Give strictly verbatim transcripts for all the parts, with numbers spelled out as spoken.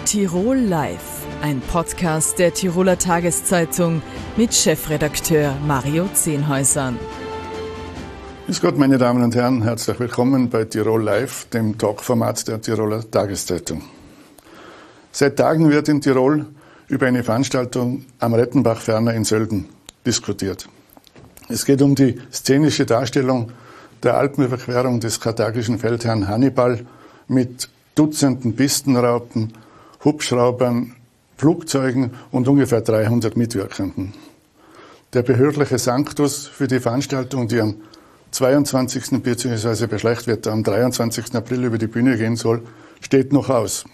Tirol Live, ein Podcast der Tiroler Tageszeitung mit Chefredakteur Mario Zehnhäusern. Grüß Gott, meine Damen und Herren, herzlich willkommen bei Tirol Live, dem Talkformat der Tiroler Tageszeitung. Seit Tagen wird in Tirol über eine Veranstaltung am Rettenbach ferner in Sölden diskutiert. Es geht um die szenische Darstellung der Alpenüberquerung des karthagischen Feldherrn Hannibal mit Dutzenden Pistenraupen, Hubschraubern, Flugzeugen und ungefähr dreihundert Mitwirkenden. Der behördliche Sanctus für die Veranstaltung, die am zweiundzwanzigsten bzw. bei Schlechtwetter am dreiundzwanzigsten April über die Bühne gehen soll, steht noch aus.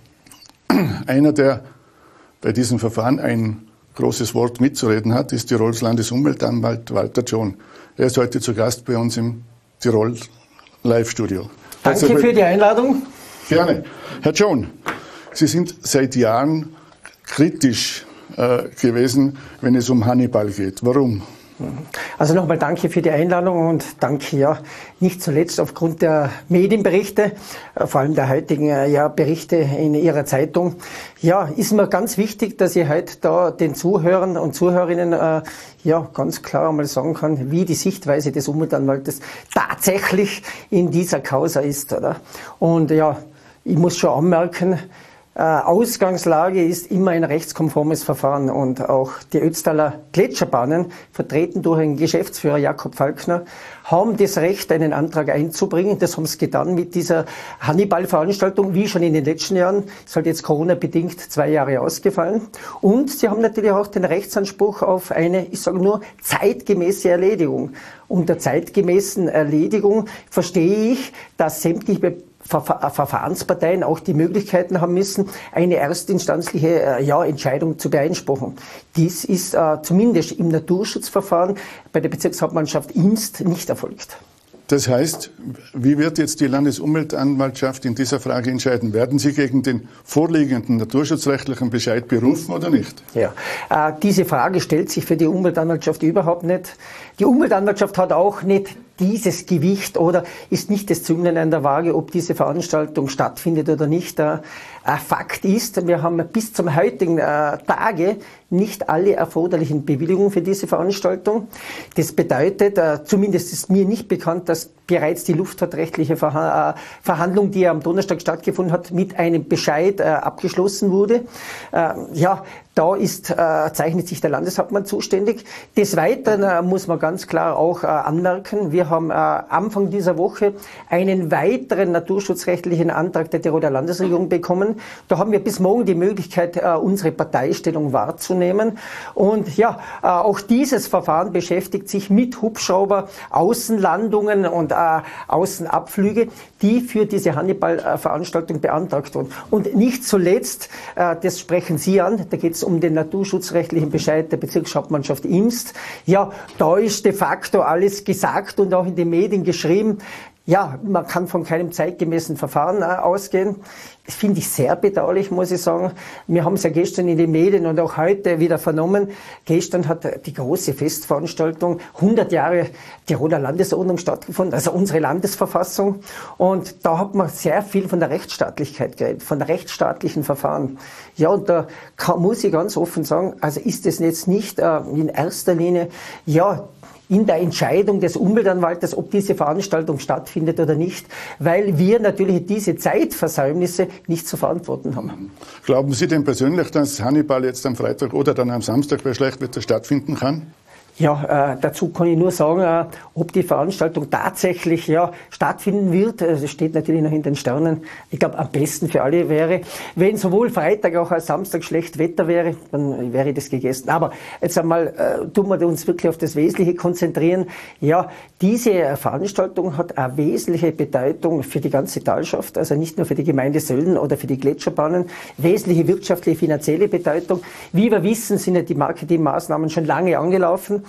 Einer, der bei diesem Verfahren ein großes Wort mitzureden hat, ist Tirols Landesumweltanwalt Walter John. Er ist heute zu Gast bei uns im Tirol Live-Studio. Danke also, für die Einladung. Gerne. Herr John, Sie sind seit Jahren kritisch äh, gewesen, wenn es um Hannibal geht. Warum? Also nochmal danke für die Einladung und danke ja nicht zuletzt aufgrund der Medienberichte, vor allem der heutigen ja, Berichte in Ihrer Zeitung. Ja, ist mir ganz wichtig, dass ich heute da den Zuhörern und Zuhörerinnen äh, ja ganz klar einmal sagen kann, wie die Sichtweise des Umweltanwaltes tatsächlich in dieser Causa ist, oder? Und ja, ich muss schon anmerken, Äh, Ausgangslage ist immer ein rechtskonformes Verfahren und auch die Ötztaler Gletscherbahnen, vertreten durch den Geschäftsführer Jakob Falkner, haben das Recht, einen Antrag einzubringen. Das haben sie getan mit dieser Hannibal-Veranstaltung, wie schon in den letzten Jahren. Ist halt jetzt Corona-bedingt zwei Jahre ausgefallen. Und sie haben natürlich auch den Rechtsanspruch auf eine, ich sage nur, zeitgemäße Erledigung. Unter zeitgemäßen Erledigung verstehe ich, dass sämtliche Verfahrensparteien auch die Möglichkeiten haben müssen, eine erstinstanzliche äh, ja, Entscheidung zu beeinspruchen. Dies ist äh, zumindest im Naturschutzverfahren bei der Bezirkshauptmannschaft Imst nicht erfolgt. Das heißt, wie wird jetzt die Landesumweltanwaltschaft in dieser Frage entscheiden? Werden Sie gegen den vorliegenden naturschutzrechtlichen Bescheid berufen oder nicht? Ja, äh, diese Frage stellt sich für die Umweltanwaltschaft überhaupt nicht. Die Umweltanwaltschaft hat auch nicht dieses Gewicht oder ist nicht das Zünglein an der Waage, ob diese Veranstaltung stattfindet oder nicht. Äh, Fakt ist, wir haben bis zum heutigen äh, Tage nicht alle erforderlichen Bewilligungen für diese Veranstaltung. Das bedeutet, äh, zumindest ist mir nicht bekannt, dass bereits die luftfahrtrechtliche Verha- äh, Verhandlung, die am Donnerstag stattgefunden hat, mit einem Bescheid äh, abgeschlossen wurde. Äh, ja, da ist, äh, zeichnet sich der Landeshauptmann zuständig. Des Weiteren äh, muss man ganz klar auch äh, anmerken, wir haben äh, Anfang dieser Woche einen weiteren naturschutzrechtlichen Antrag der Tiroler Landesregierung bekommen. Da haben wir bis morgen die Möglichkeit, äh, unsere Parteistellung wahrzunehmen. Und ja, äh, auch dieses Verfahren beschäftigt sich mit Hubschrauber, Außenlandungen und äh, Außenabflüge, die für diese Hannibal-Veranstaltung beantragt wurden. Und nicht zuletzt, äh, das sprechen Sie an, da geht es um den naturschutzrechtlichen Bescheid der Bezirkshauptmannschaft Imst. Ja, da ist de facto alles gesagt und auch in den Medien geschrieben. Ja, man kann von keinem zeitgemäßen Verfahren äh, ausgehen. Das finde ich sehr bedauerlich, muss ich sagen. Wir haben es ja gestern in den Medien und auch heute wieder vernommen. Gestern hat die große Festveranstaltung hundert Jahre Tiroler Landesordnung stattgefunden, also unsere Landesverfassung. Und da hat man sehr viel von der Rechtsstaatlichkeit geredet, von rechtsstaatlichen Verfahren. Ja, und da kann, muss ich ganz offen sagen, also ist es jetzt nicht äh, in erster Linie, ja, in der Entscheidung des Umweltanwaltes, ob diese Veranstaltung stattfindet oder nicht, weil wir natürlich diese Zeitversäumnisse nicht zu verantworten haben. Glauben Sie denn persönlich, dass Hannibal jetzt am Freitag oder dann am Samstag bei Schlechtwetter stattfinden kann? Ja, äh, dazu kann ich nur sagen, äh, ob die Veranstaltung tatsächlich ja, stattfinden wird. Das also steht natürlich noch in den Sternen. Ich glaube, am besten für alle wäre, wenn sowohl Freitag auch als Samstag schlecht Wetter wäre, dann wäre das gegessen. Aber jetzt einmal äh, tun wir uns wirklich auf das Wesentliche konzentrieren. Ja, diese Veranstaltung hat eine wesentliche Bedeutung für die ganze Talschaft, also nicht nur für die Gemeinde Sölden oder für die Gletscherbahnen, wesentliche wirtschaftliche, finanzielle Bedeutung. Wie wir wissen, sind ja die Marketingmaßnahmen schon lange angelaufen.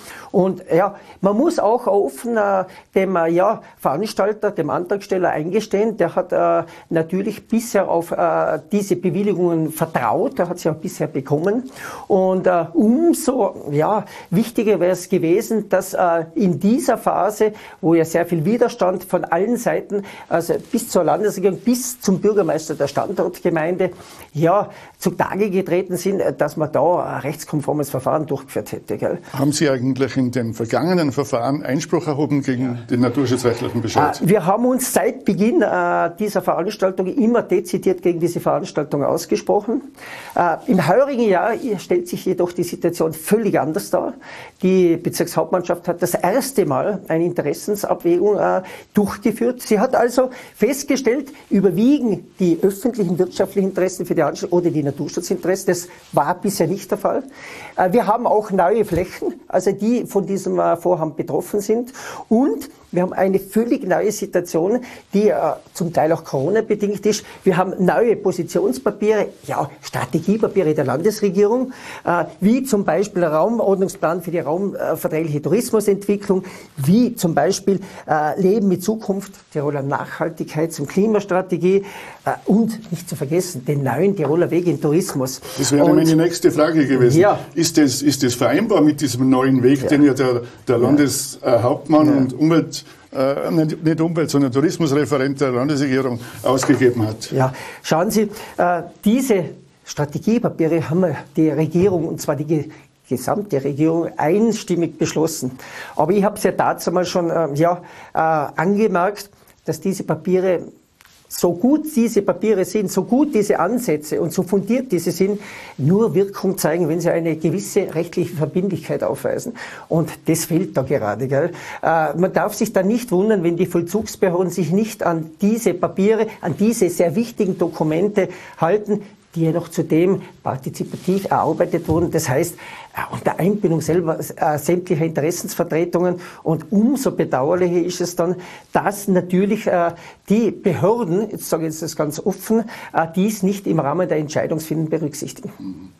Und ja, man muss auch offen äh, dem äh, ja, Veranstalter, dem Antragsteller eingestehen, der hat äh, natürlich bisher auf äh, diese Bewilligungen vertraut, der hat sie auch bisher bekommen. Und äh, umso ja, wichtiger wäre es gewesen, dass äh, in dieser Phase, wo ja sehr viel Widerstand von allen Seiten, also bis zur Landesregierung, bis zum Bürgermeister der Standortgemeinde, ja, zutage getreten sind, dass man da ein rechtskonformes Verfahren durchgeführt hätte. Gell? Haben Sie eigentlich in den vergangenen Verfahren Einspruch erhoben gegen ja. den naturschutzrechtlichen Bescheid? Wir haben uns seit Beginn äh, dieser Veranstaltung immer dezidiert gegen diese Veranstaltung ausgesprochen. Äh, Im heurigen Jahr stellt sich jedoch die Situation völlig anders dar. Die Bezirkshauptmannschaft hat das erste Mal eine Interessensabwägung äh, durchgeführt. Sie hat also festgestellt, überwiegen die öffentlichen wirtschaftlichen Interessen für die Anstaltung oder die Naturschutzinteressen. Das war bisher nicht der Fall. Äh, wir haben auch neue Flächen, also die von diesem äh, Vorhaben betroffen sind. Und wir haben eine völlig neue Situation, die äh, zum Teil auch Corona-bedingt ist. Wir haben neue Positionspapiere, ja, Strategiepapiere der Landesregierung, äh, wie zum Beispiel der Raumordnungsplan für die raumverträgliche Tourismusentwicklung, wie zum Beispiel äh, Leben mit Zukunft, Tiroler Nachhaltigkeits- und Klimastrategie äh, und nicht zu vergessen, den neuen Tiroler Weg in Tourismus. Das wäre und, meine nächste Frage gewesen. Ja. Ist das, ist das vereinbar mit diesem neuen Weg, ja. den ja der, der Landeshauptmann ja. und Umwelt Äh, nicht Umwelt, sondern Tourismusreferent der Landesregierung ausgegeben hat? Ja, schauen Sie, äh, diese Strategiepapiere haben wir die Regierung, und zwar die ge gesamte Regierung, einstimmig beschlossen. Aber ich habe es ja dazu mal schon äh, ja, äh, angemerkt, dass diese Papiere, so gut diese Papiere sind, so gut diese Ansätze und so fundiert diese sind, nur Wirkung zeigen, wenn sie eine gewisse rechtliche Verbindlichkeit aufweisen. Und das fehlt da gerade. Gell? Äh, man darf sich da nicht wundern, wenn die Vollzugsbehörden sich nicht an diese Papiere, an diese sehr wichtigen Dokumente halten, die ja noch zudem partizipativ erarbeitet wurden. Das heißt, unter Einbindung selber äh, sämtlicher Interessensvertretungen. Und umso bedauerlicher ist es dann, dass natürlich äh, die Behörden, jetzt sage ich das ganz offen, äh, dies nicht im Rahmen der Entscheidungsfindung berücksichtigen.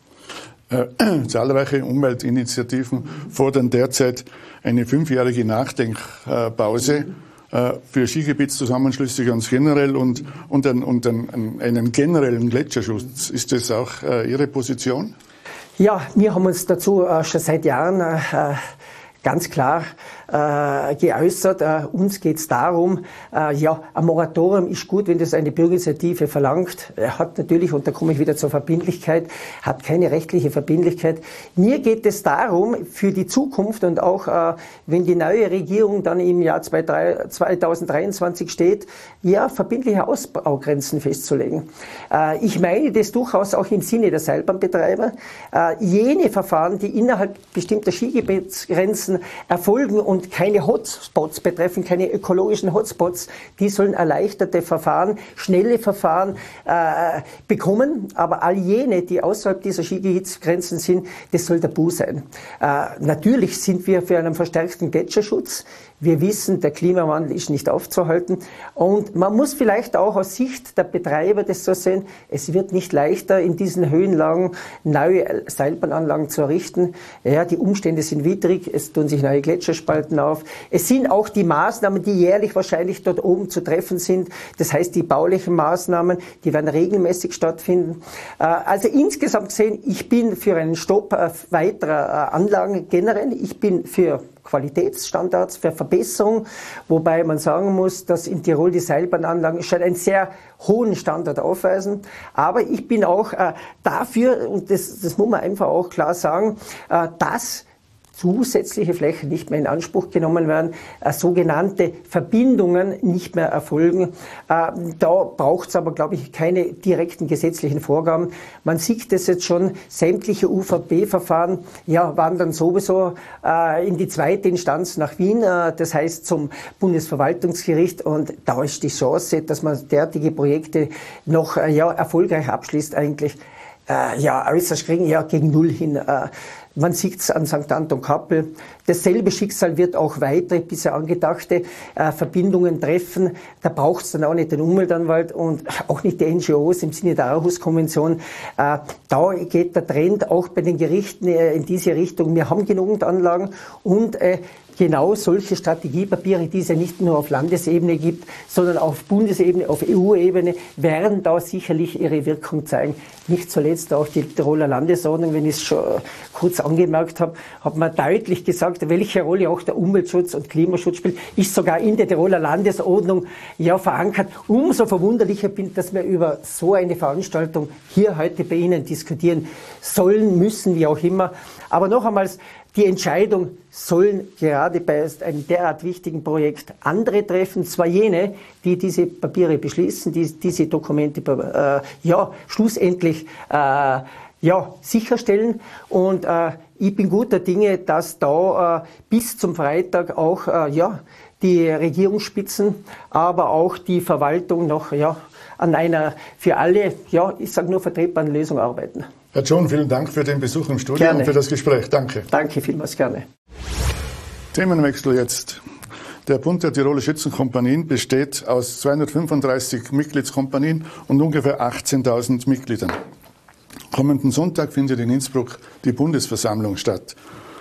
Äh, zahlreiche Umweltinitiativen fordern derzeit eine fünfjährige Nachdenkpause äh, für Skigebietszusammenschlüsse ganz generell und, und, ein, und ein, einen generellen Gletscherschutz. Ist das auch äh, Ihre Position? Ja, wir haben uns dazu äh, schon seit Jahren äh, ganz klar äh, geäußert. Äh, uns geht es darum, äh, ja, ein Moratorium ist gut, wenn das eine Bürgerinitiative verlangt. Er hat natürlich, und da komme ich wieder zur Verbindlichkeit, hat keine rechtliche Verbindlichkeit. Mir geht es darum, für die Zukunft und auch, äh, wenn die neue Regierung dann im Jahr zweitausenddreiundzwanzig steht, ja, verbindliche Ausbaugrenzen festzulegen. Äh, ich meine das durchaus auch im Sinne der Seilbahnbetreiber. Äh, jene Verfahren, die innerhalb bestimmter Skigebietsgrenzen erfolgen und keine Hotspots betreffen, keine ökologischen Hotspots, die sollen erleichterte Verfahren, schnelle Verfahren äh, bekommen. Aber all jene, die außerhalb dieser Skigebietsgrenzen sind, das soll tabu sein. Äh, natürlich sind wir für einen verstärkten Gletscherschutz. Wir wissen, der Klimawandel ist nicht aufzuhalten. Und man muss vielleicht auch aus Sicht der Betreiber das so sehen, es wird nicht leichter, in diesen Höhenlagen neue Seilbahnanlagen zu errichten. Ja, die Umstände sind widrig, es tun sich neue Gletscherspalten auf. Es sind auch die Maßnahmen, die jährlich wahrscheinlich dort oben zu treffen sind. Das heißt, die baulichen Maßnahmen, die werden regelmäßig stattfinden. Also insgesamt gesehen, ich bin für einen Stopp weiterer Anlagen generell. Ich bin für Qualitätsstandards, für Verbesserung, wobei man sagen muss, dass in Tirol die Seilbahnanlagen schon einen sehr hohen Standard aufweisen. Aber ich bin auch äh, dafür, und das, das muss man einfach auch klar sagen, äh, dass zusätzliche Flächen nicht mehr in Anspruch genommen werden, äh, sogenannte Verbindungen nicht mehr erfolgen. Äh, da braucht es aber, glaube ich, keine direkten gesetzlichen Vorgaben. Man sieht das jetzt schon, sämtliche U V B-Verfahren ja, wandern sowieso äh, in die zweite Instanz nach Wien, äh, das heißt zum Bundesverwaltungsgericht, und da ist die Chance, dass man derartige Projekte noch äh, ja, erfolgreich abschließt, eigentlich äh, ja, äußerst gering, ja, gegen Null hin. Äh, Man sieht es an Sankt Anton Kappel. Dasselbe Schicksal wird auch weitere bisher angedachte äh, Verbindungen treffen. Da braucht es dann auch nicht den Umweltanwalt und auch nicht die N G Os im Sinne der Aarhus-Konvention. Äh, da geht der Trend auch bei den Gerichten äh, in diese Richtung. Wir haben genügend Anlagen und äh, genau solche Strategiepapiere, die es ja nicht nur auf Landesebene gibt, sondern auf Bundesebene, auf E U-Ebene, werden da sicherlich ihre Wirkung zeigen. Nicht zuletzt auch die Tiroler Landesordnung, wenn ich es schon kurz angemerkt habe, hat man deutlich gesagt, welche Rolle auch der Umweltschutz und Klimaschutz spielt, ist sogar in der Tiroler Landesordnung ja verankert. Umso verwunderlicher bin ich, dass wir über so eine Veranstaltung hier heute bei Ihnen diskutieren sollen, müssen, wie auch immer. Aber noch einmal, die Entscheidung sollen gerade bei einem derart wichtigen Projekt andere treffen, zwar jene, die diese Papiere beschließen, die diese Dokumente äh, ja schlussendlich äh, ja sicherstellen. Und äh, ich bin guter Dinge, dass da äh, bis zum Freitag auch äh, ja die Regierungsspitzen, aber auch die Verwaltung noch ja an einer für alle, ja ich sage nur vertretbaren Lösung arbeiten. Herr John, vielen Dank für den Besuch im Studio Gerne. Und für das Gespräch. Danke. Danke vielmals, gerne. Themenwechsel jetzt. Der Bund der Tiroler Schützenkompanien besteht aus zweihundertfünfunddreißig Mitgliedskompanien und ungefähr achtzehntausend Mitgliedern. Kommenden Sonntag findet in Innsbruck die Bundesversammlung statt,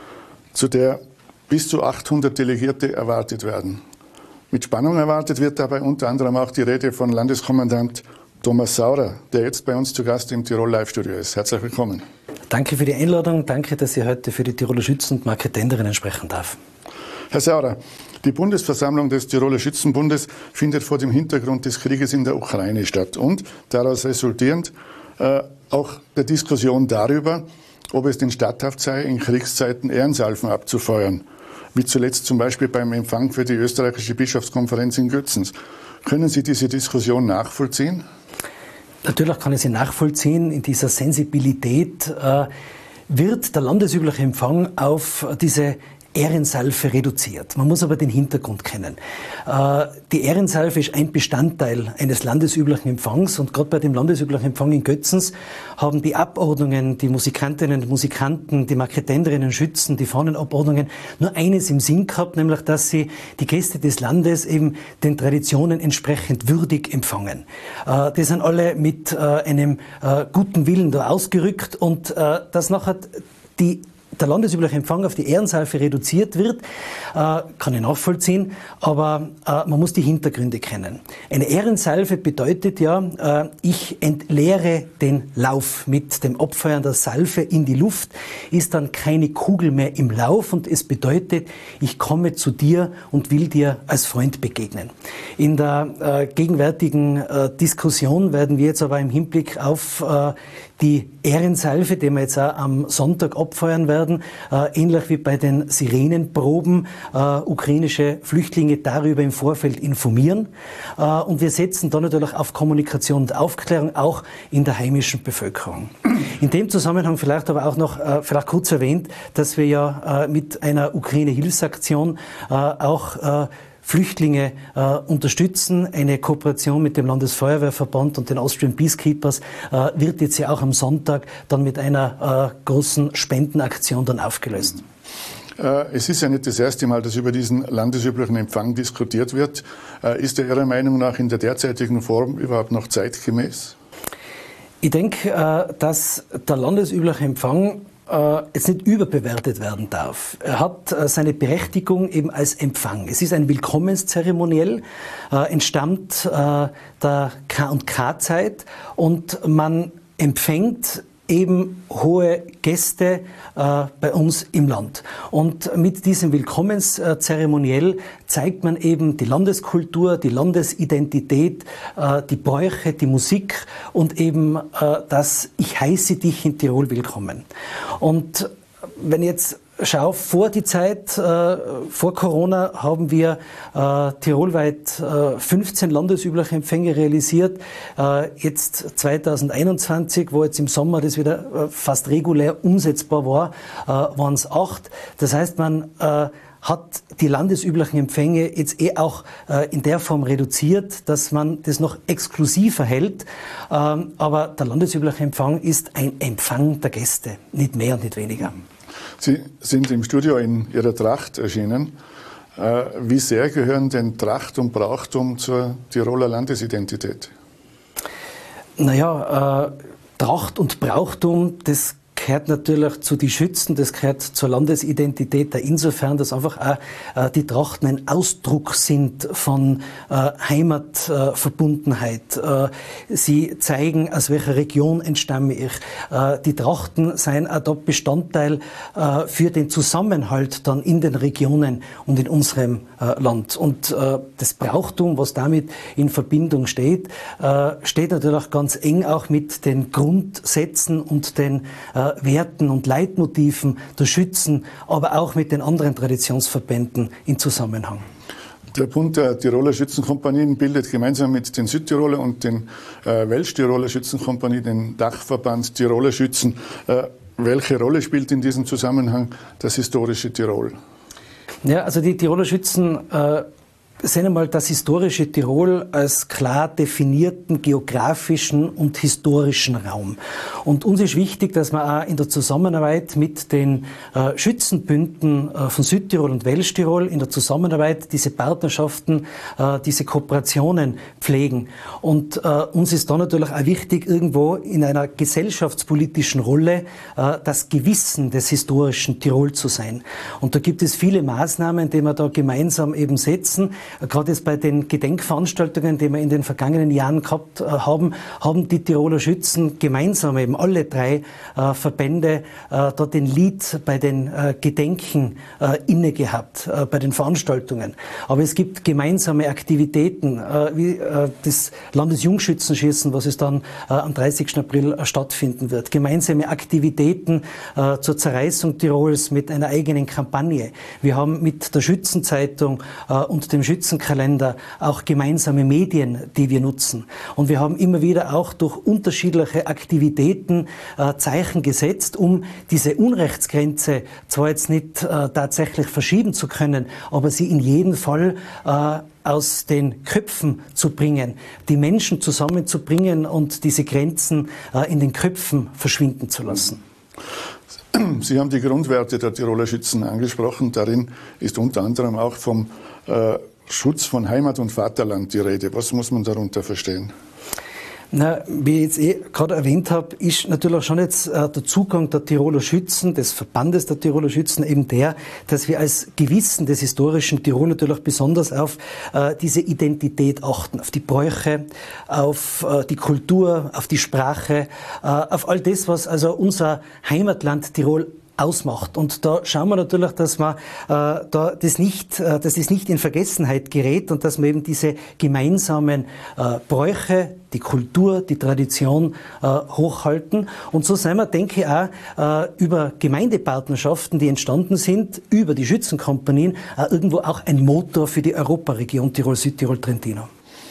zu der bis zu achthundert Delegierte erwartet werden. Mit Spannung erwartet wird dabei unter anderem auch die Rede von Landeskommandant Thomas Saurer, der jetzt bei uns zu Gast im Tirol Live-Studio ist. Herzlich willkommen. Danke für die Einladung. Danke, dass ich heute für die Tiroler Schützen und Marketenderinnen sprechen darf. Herr Saurer, die Bundesversammlung des Tiroler Schützenbundes findet vor dem Hintergrund des Krieges in der Ukraine statt und daraus resultierend äh, auch der Diskussion darüber, ob es denn statthaft sei, in Kriegszeiten Ehrensalven abzufeuern, wie zuletzt zum Beispiel beim Empfang für die österreichische Bischofskonferenz in Götzens. Können Sie diese Diskussion nachvollziehen? Natürlich kann ich sie nachvollziehen. In dieser Sensibilität äh, wird der landesübliche Empfang auf diese Ehrensalve reduziert. Man muss aber den Hintergrund kennen. Äh, die Ehrensalve ist ein Bestandteil eines landesüblichen Empfangs und gerade bei dem landesüblichen Empfang in Götzens haben die Abordnungen, die Musikantinnen und Musikanten, die Marketenderinnen, Schützen, die Fahnenabordnungen nur eines im Sinn gehabt, nämlich dass sie die Gäste des Landes eben den Traditionen entsprechend würdig empfangen. Äh, die sind alle mit äh, einem äh, guten Willen da ausgerückt und äh, dass nachher die der landesübliche Empfang auf die Ehrensalve reduziert wird, äh, kann ich nachvollziehen, aber äh, man muss die Hintergründe kennen. Eine Ehrensalve bedeutet ja, äh, ich entleere den Lauf. Mit dem Abfeuern der Salve in die Luft ist dann keine Kugel mehr im Lauf und es bedeutet, ich komme zu dir und will dir als Freund begegnen. In der äh, gegenwärtigen äh, Diskussion werden wir jetzt aber im Hinblick auf äh, die Ehrensalve, die wir jetzt auch am Sonntag abfeuern werden, äh, ähnlich wie bei den Sirenenproben, äh, ukrainische Flüchtlinge darüber im Vorfeld informieren. Äh, und wir setzen da natürlich auf Kommunikation und Aufklärung auch in der heimischen Bevölkerung. In dem Zusammenhang vielleicht aber auch noch, äh, vielleicht kurz erwähnt, dass wir ja äh, mit einer Ukraine-Hilfsaktion äh, auch äh, Flüchtlinge äh, unterstützen. Eine Kooperation mit dem Landesfeuerwehrverband und den Austrian Peacekeepers äh, wird jetzt ja auch am Sonntag dann mit einer äh, großen Spendenaktion dann aufgelöst. Es ist ja nicht das erste Mal, dass über diesen landesüblichen Empfang diskutiert wird. Ist er Ihrer Meinung nach in der derzeitigen Form überhaupt noch zeitgemäß? Ich denke, dass der landesübliche Empfang jetzt nicht überbewertet werden darf. Er hat seine Berechtigung eben als Empfang. Es ist ein Willkommenszeremoniell, äh, entstammt äh, der K und K-Zeit und man empfängt eben hohe Gäste äh, bei uns im Land. Und mit diesem Willkommenszeremoniell zeigt man eben die Landeskultur, die Landesidentität, äh, die Bräuche, die Musik und eben äh, das Ich heiße dich in Tirol willkommen. Und wenn ich jetzt schau, vor die Zeit, äh, vor Corona haben wir äh, tirolweit äh, fünfzehn landesübliche Empfänge realisiert. Äh, jetzt zweitausendeinundzwanzig, wo jetzt im Sommer das wieder äh, fast regulär umsetzbar war, äh, waren es acht. Das heißt, man äh, hat die landesüblichen Empfänge jetzt eh auch äh, in der Form reduziert, dass man das noch exklusiver hält. Ähm, aber der landesübliche Empfang ist ein Empfang der Gäste, nicht mehr und nicht weniger. Sie sind im Studio in Ihrer Tracht erschienen. Wie sehr gehören denn Tracht und Brauchtum zur Tiroler Landesidentität? Naja, äh, Tracht und Brauchtum, das gehört natürlich zu die Schützen, das gehört zur Landesidentität, insofern, dass einfach auch äh, die Trachten ein Ausdruck sind von äh, Heimatverbundenheit. Äh, sie zeigen, aus welcher Region entstamme ich. Äh, die Trachten seien auch dort Bestandteil äh, für den Zusammenhalt dann in den Regionen und in unserem äh, Land. Und äh, das Brauchtum, was damit in Verbindung steht, äh, steht natürlich ganz eng auch mit den Grundsätzen und den äh, Werten und Leitmotiven der Schützen, aber auch mit den anderen Traditionsverbänden in Zusammenhang. Der Bund der Tiroler Schützenkompanien bildet gemeinsam mit den Südtiroler und den äh, Welsch-Tiroler Schützenkompanien den Dachverband Tiroler Schützen. Äh, welche Rolle spielt in diesem Zusammenhang das historische Tirol? Ja, also die Tiroler Schützen äh, sehen einmal das historische Tirol als klar definierten geografischen und historischen Raum. Und uns ist wichtig, dass wir auch in der Zusammenarbeit mit den äh, Schützenbünden äh, von Südtirol und Welsch-Tirol in der Zusammenarbeit diese Partnerschaften, äh, diese Kooperationen pflegen. Und äh, uns ist da natürlich auch wichtig, irgendwo in einer gesellschaftspolitischen Rolle äh, das Gewissen des historischen Tirol zu sein. Und da gibt es viele Maßnahmen, die wir da gemeinsam eben setzen. Gerade jetzt bei den Gedenkveranstaltungen, die wir in den vergangenen Jahren gehabt äh, haben, haben die Tiroler Schützen gemeinsam eben alle drei äh, Verbände äh, da den Lead bei den äh, Gedenken äh, inne gehabt, äh, bei den Veranstaltungen. Aber es gibt gemeinsame Aktivitäten, äh, wie äh, das Landesjungschützenschießen, was es dann äh, am dreißigsten April äh, stattfinden wird. Gemeinsame Aktivitäten äh, zur Zerreißung Tirols mit einer eigenen Kampagne. Wir haben mit der Schützenzeitung äh, und dem Schützenkalender auch gemeinsame Medien, die wir nutzen. Und wir haben immer wieder auch durch unterschiedliche Aktivitäten äh, Zeichen gesetzt, um diese Unrechtsgrenze zwar jetzt nicht äh, tatsächlich verschieben zu können, aber sie in jedem Fall äh, aus den Köpfen zu bringen, die Menschen zusammenzubringen und diese Grenzen äh, in den Köpfen verschwinden zu lassen. Sie haben die Grundwerte der Tiroler Schützen angesprochen. Darin ist unter anderem auch vom äh, Schutz von Heimat und Vaterland die Rede. Was muss man darunter verstehen? Na, wie ich jetzt eh gerade erwähnt habe, ist natürlich schon jetzt äh, der Zugang der Tiroler Schützen, des Verbandes der Tiroler Schützen eben der, dass wir als Gewissen des historischen Tirol natürlich besonders auf äh, diese Identität achten, auf die Bräuche, auf äh, die Kultur, auf die Sprache, äh, auf all das, was also unser Heimatland Tirol ausmacht. Und da schauen wir natürlich, dass man äh, da das nicht, äh, dass das nicht in Vergessenheit gerät und dass wir eben diese gemeinsamen äh, Bräuche, die Kultur, die Tradition äh, hochhalten. Und so sind wir, denke ich, auch äh, über Gemeindepartnerschaften, die entstanden sind, über die Schützenkompanien, äh, irgendwo auch ein Motor für die Europaregion Tirol-Südtirol-Trentino.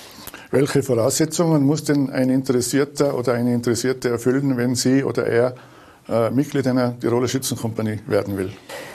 Welche Voraussetzungen muss denn ein Interessierter oder eine Interessierte erfüllen, wenn sie oder er äh, Mitglied einer Tiroler Schützenkompanie werden will?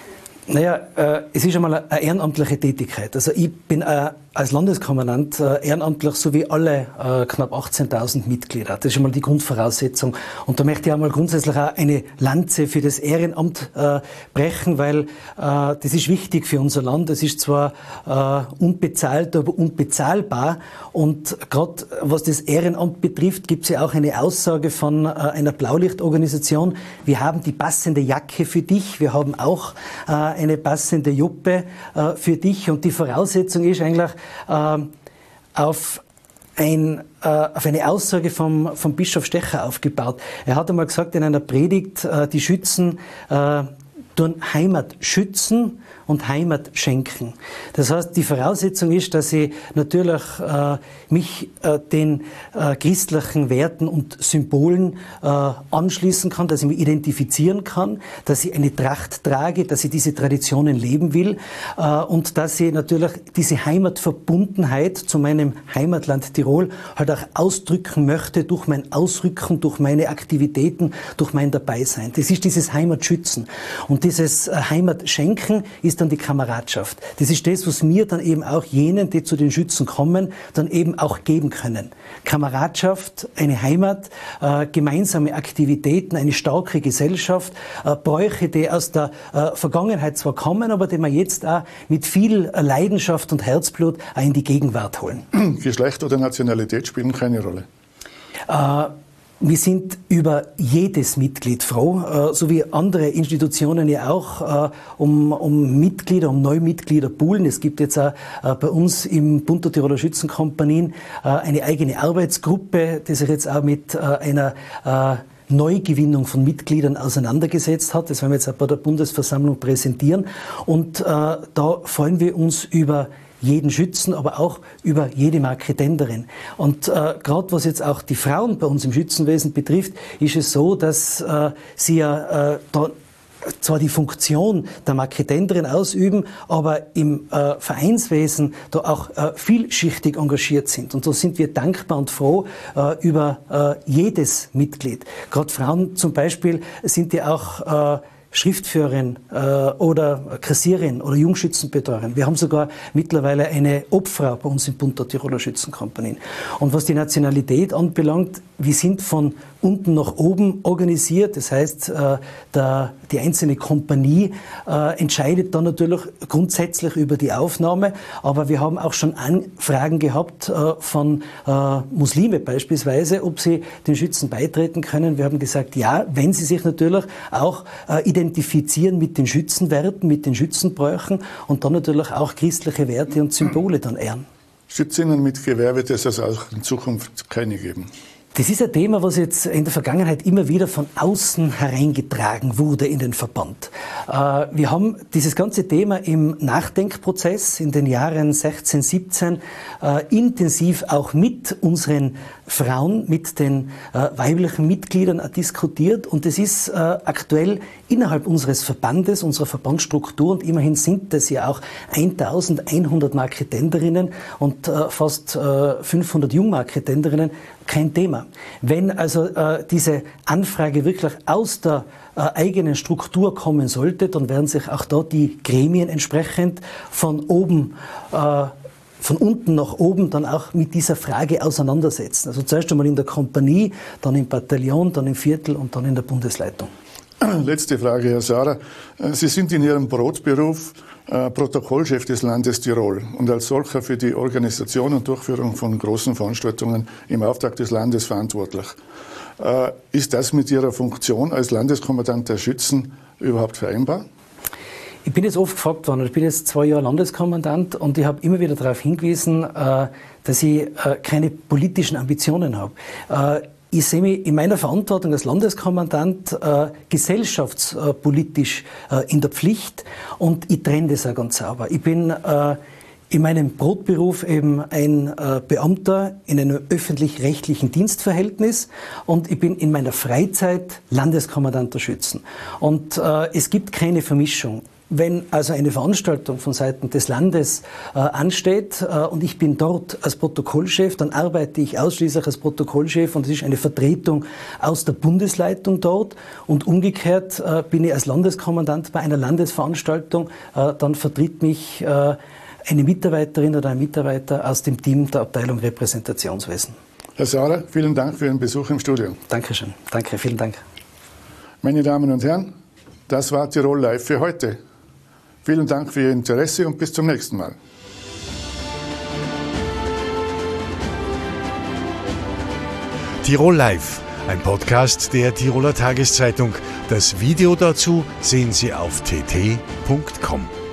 Naja, äh, es ist einmal eine ehrenamtliche Tätigkeit. Also ich bin äh, als Landeskommandant äh, ehrenamtlich, so wie alle äh, knapp achtzehntausend Mitglieder. Das ist schon mal die Grundvoraussetzung. Und da möchte ich einmal grundsätzlich auch eine Lanze für das Ehrenamt äh, brechen, weil äh, das ist wichtig für unser Land. Es ist zwar äh, unbezahlt, aber unbezahlbar. Und gerade was das Ehrenamt betrifft, gibt es ja auch eine Aussage von äh, einer Blaulichtorganisation. Wir haben die passende Jacke für dich. Wir haben auch äh, eine passende Juppe äh, für dich. Und die Voraussetzung ist eigentlich, Äh, auf, ein, äh, auf eine Aussage vom, vom Bischof Stecher aufgebaut. Er hat einmal gesagt in einer Predigt, äh, die Schützen äh, tun Heimat schützen und Heimat schenken. Das heißt, die Voraussetzung ist, dass ich natürlich äh, mich äh, den äh, christlichen Werten und Symbolen äh, anschließen kann, dass ich mich identifizieren kann, dass ich eine Tracht trage, dass ich diese Traditionen leben will äh, und dass ich natürlich diese Heimatverbundenheit zu meinem Heimatland Tirol halt auch ausdrücken möchte durch mein Ausrücken, durch meine Aktivitäten, durch mein Dabeisein. Das ist dieses Heimatschützen. Und Und dieses Heimatschenken ist dann die Kameradschaft. Das ist das, was wir dann eben auch jenen, die zu den Schützen kommen, dann eben auch geben können. Kameradschaft, eine Heimat, äh, gemeinsame Aktivitäten, eine starke Gesellschaft, äh, Bräuche, die aus der äh, Vergangenheit zwar kommen, aber die wir jetzt auch mit viel Leidenschaft und Herzblut auch in die Gegenwart holen. Geschlecht oder Nationalität spielen keine Rolle? Äh, Wir sind über jedes Mitglied froh, so wie andere Institutionen ja auch, um, um Mitglieder, um Neumitglieder poolen. Es gibt jetzt auch bei uns im Bund der Tiroler Schützenkompanien eine eigene Arbeitsgruppe, die sich jetzt auch mit einer Neugewinnung von Mitgliedern auseinandergesetzt hat. Das werden wir jetzt auch bei der Bundesversammlung präsentieren. Und da freuen wir uns über jeden Schützen, aber auch über jede Marketenderin. Und äh, gerade was jetzt auch die Frauen bei uns im Schützenwesen betrifft, ist es so, dass äh, sie ja äh, da zwar die Funktion der Marketenderin ausüben, aber im äh, Vereinswesen da auch äh, vielschichtig engagiert sind. Und da sind wir dankbar und froh äh, über äh, jedes Mitglied. Gerade Frauen zum Beispiel sind ja auch äh, Schriftführerin äh, oder Kassierin oder Jungschützenbetreuerin. Wir haben sogar mittlerweile eine Obfrau bei uns im Bund der Tiroler Schützenkompanien. Und was die Nationalität anbelangt, wir sind von unten nach oben organisiert. Das heißt, äh, der, die einzelne Kompanie äh, entscheidet dann natürlich grundsätzlich über die Aufnahme. Aber wir haben auch schon Anfragen gehabt äh, von äh, Muslime beispielsweise, ob sie den Schützen beitreten können. Wir haben gesagt, ja, wenn sie sich natürlich auch äh, identifizieren mit den Schützenwerten, mit den Schützenbräuchen und dann natürlich auch christliche Werte und Symbole dann ehren. Schützinnen mit Gewehr wird es also auch in Zukunft keine geben. Das ist ein Thema, was jetzt in der Vergangenheit immer wieder von außen hereingetragen wurde in den Verband. Wir haben dieses ganze Thema im Nachdenkprozess in den Jahren sechzehn, siebzehn intensiv auch mit unseren Frauen, mit den weiblichen Mitgliedern diskutiert. Und es ist aktuell innerhalb unseres Verbandes, unserer Verbandsstruktur, und immerhin sind das ja auch eintausendeinhundert Marketenderinnen und fast fünfhundert Jungmarketenderinnen, kein Thema. Wenn also äh, diese Anfrage wirklich aus der äh, eigenen Struktur kommen sollte, dann werden sich auch da die Gremien entsprechend von oben, äh, von unten nach oben dann auch mit dieser Frage auseinandersetzen. Also zuerst einmal in der Kompanie, dann im Bataillon, dann im Viertel und dann in der Bundesleitung. Letzte Frage, Herr Sara. Sie sind in Ihrem Brotberuf äh, Protokollchef des Landes Tirol und als solcher für die Organisation und Durchführung von großen Veranstaltungen im Auftrag des Landes verantwortlich. Äh, ist das mit Ihrer Funktion als Landeskommandant der Schützen überhaupt vereinbar? Ich bin jetzt oft gefragt worden, ich bin jetzt zwei Jahre Landeskommandant und ich habe immer wieder darauf hingewiesen, äh, dass ich äh, keine politischen Ambitionen habe. Äh, Ich sehe mich in meiner Verantwortung als Landeskommandant äh, gesellschaftspolitisch äh, in der Pflicht und ich trenne das auch ganz sauber. Ich bin äh, in meinem Brotberuf eben ein äh, Beamter in einem öffentlich-rechtlichen Dienstverhältnis und ich bin in meiner Freizeit Landeskommandant der Schützen. Und äh, es gibt keine Vermischung. Wenn also eine Veranstaltung von Seiten des Landes äh, ansteht äh, und ich bin dort als Protokollchef, dann arbeite ich ausschließlich als Protokollchef und es ist eine Vertretung aus der Bundesleitung dort und umgekehrt äh, bin ich als Landeskommandant bei einer Landesveranstaltung, äh, dann vertritt mich äh, eine Mitarbeiterin oder ein Mitarbeiter aus dem Team der Abteilung Repräsentationswesen. Herr Sara, vielen Dank für Ihren Besuch im Studio. Dankeschön. Danke, vielen Dank. Meine Damen und Herren, das war Tirol Live für heute. Vielen Dank für Ihr Interesse und bis zum nächsten Mal. Tirol Live, ein Podcast der Tiroler Tageszeitung. Das Video dazu sehen Sie auf t t punkt com.